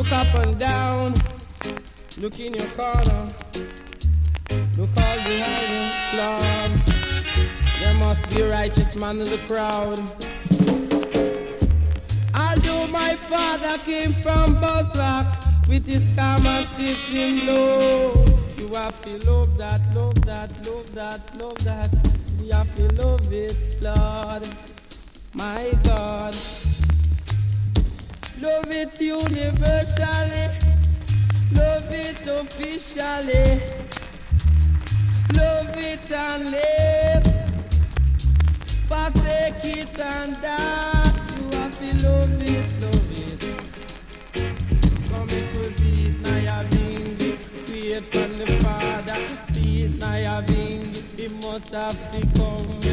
Look up and down, look in your corner, look all behind you, Lord. There must be a righteous man in the crowd. Although my father came from Buzzrock with his calm and stiff in low, you have to love that, love that, love that, love that. You have to love it, Lord, my God. Love it universally, love it officially, love it and live, forsake it and die. You have to love it, love it. Come it will be it, now you're being it. Wait on the Father, be it now you're being it. It must have to come.